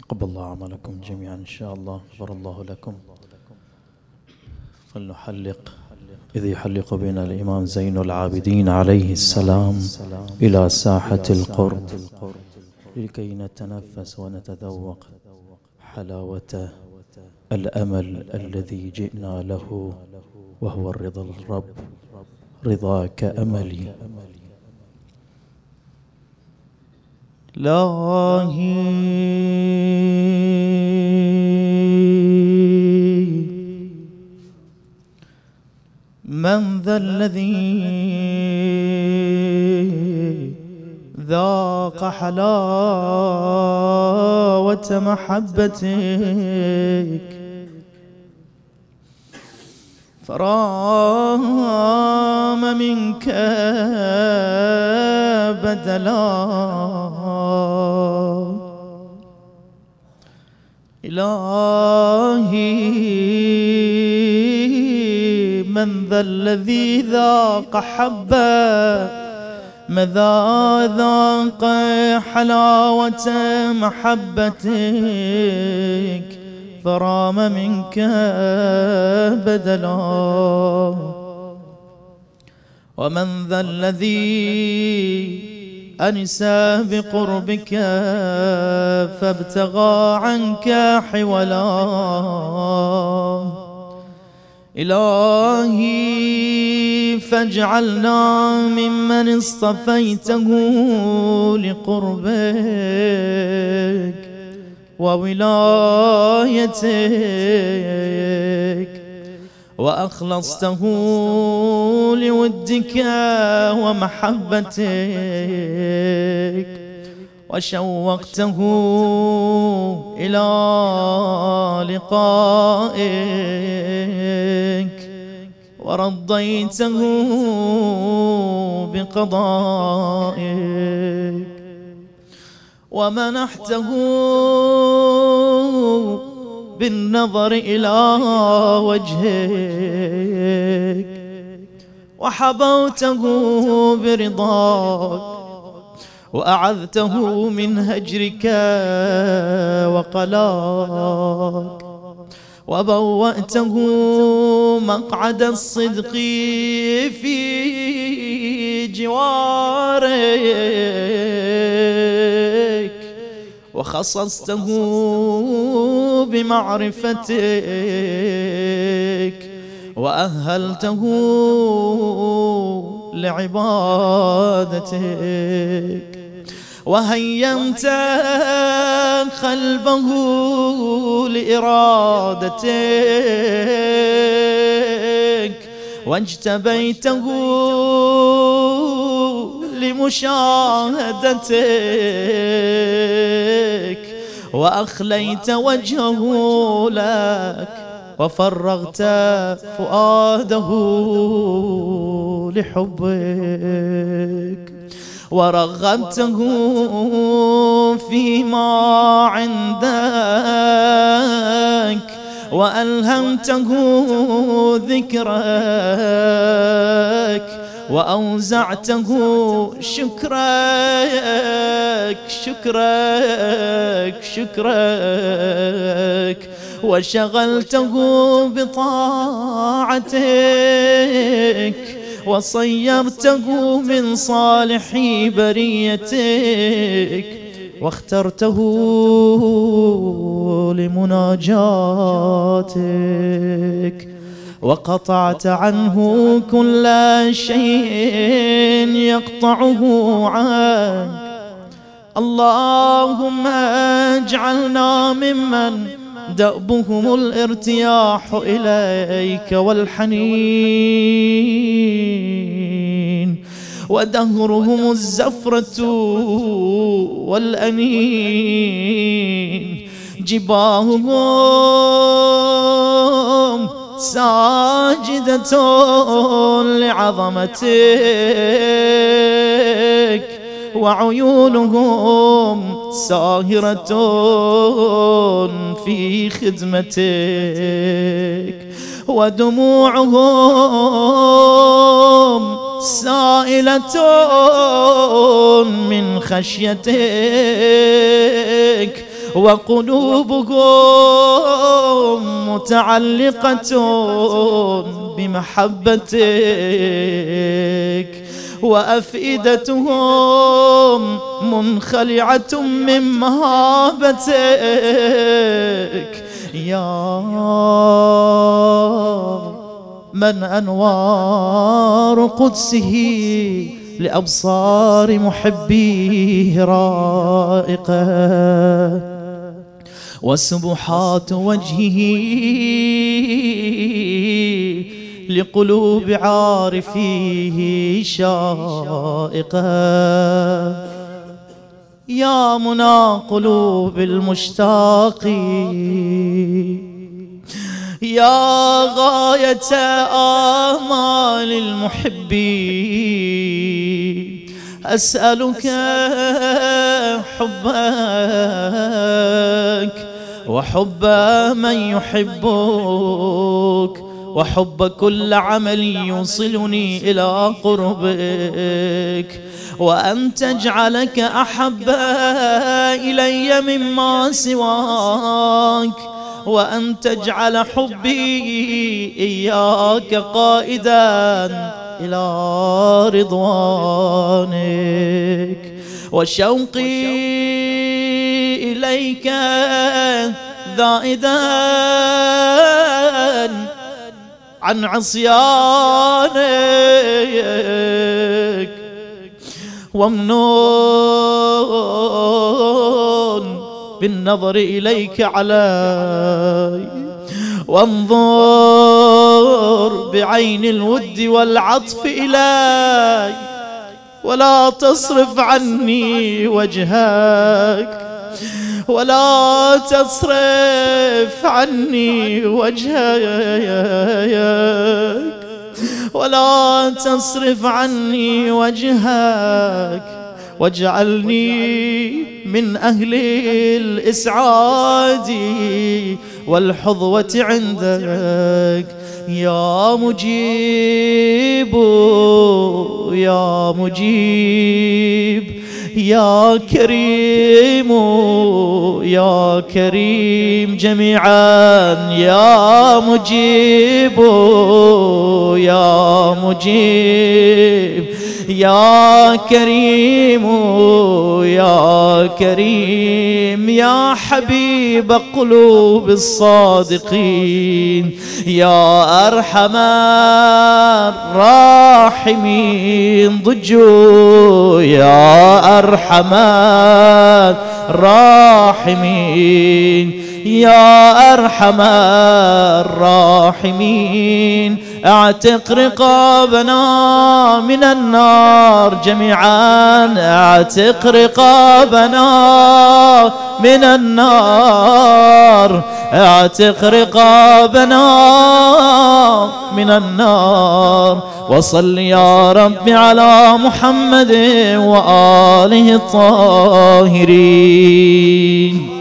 تقبل الله عملكم جميعا إن شاء الله، غفر الله لكم. فلنحلق إذ يحلق بنا الإمام زين العابدين عليه السلام إلى ساحة القرب لكي نتنفس ونتذوق حلاوة الأمل الذي جئنا له، وهو الرضا الرب، رضاك أملي. إلهي من ذا الذي ذاق حلاوة محبتك فرام منك بدلا؟ إلهي من ذا الذي ذاق حبا مذا ذاق حلاوة محبتك فرام منك بدلا؟ ومن ذا الذي أنس بقربك فابتغى عنك حولا؟ إلهي فاجعلنا ممن اصطفيته لقربك وولايتك وأخلصته لودك ومحبتك وشوقته إلى لقائك ورضيته بقضائك ومنحته بالنظر إلى وجهك وحبوته برضاك وأعذته من هجرك وقلاك وبوأته مقعد الصدق في جوارك وخصصته بمعرفتك وأهلته لعبادتك وهيمت قلبه لإرادتك واجتبيته لمشاهدتك وأخليت وجهه لك وفرغت فؤاده لحبك ورغبته فيما عندك وألهمته ذكرك وأوزعته شكرك وشغلته بطاعتك وصيرته من صالح بريتك واخترته لمناجاتك وقطعت عنه كل شيء يقطعه عنك. اللهم اجعلنا ممن دأبهم الارتياح إليك والحنين ودهرهم الزفرة والأنين جباههم ساجدة لعظمتك وعيونهم ساهرة في خدمتك ودموعهم سائلة من خشيتك وقلوبهم متعلقة بمحبتك، وأفئدتهم منخلعة من مهابتك، يا من أنوار قدسه لأبصار محبيه رائقة، وسبحات وجهه لقلوب عارفيه شائقة، يا منى قلوب المشتاقين، يا غاية آمال المحبين، أسألك حبك وحب من يحبك، وحب كل عمل يوصلني إلى قربك، وأن تجعلك أحب إلي مما سواك، وأن تجعل حبي إياك قائدا إلى رضوانك، وشوقي إليك زائدا عن عصيانك، ومنون بالنظر إليك علي، وانظر بعين الود والعطف إلي، ولا تصرف عني وجهك، ولا تصرف عني وجهك، ولا تصرف عني وجهك، واجعلني من أهل الإسعاد والحظوة عندك، يا مجيب يا مجيب، يا كريم يا كريم جميعا، يا مجيب يا مجيب، يا كريم يا كريم، يا حبيب قلوب الصادقين، يا أرحم الراحمين ضجوا، يا أرحم الراحمين، يا أرحم الراحمين، اعتق رقابنا من النار جميعا، اعتق رقابنا من النار، اعتق رقابنا من النار، وصل يا رب على محمد وآله الطاهرين.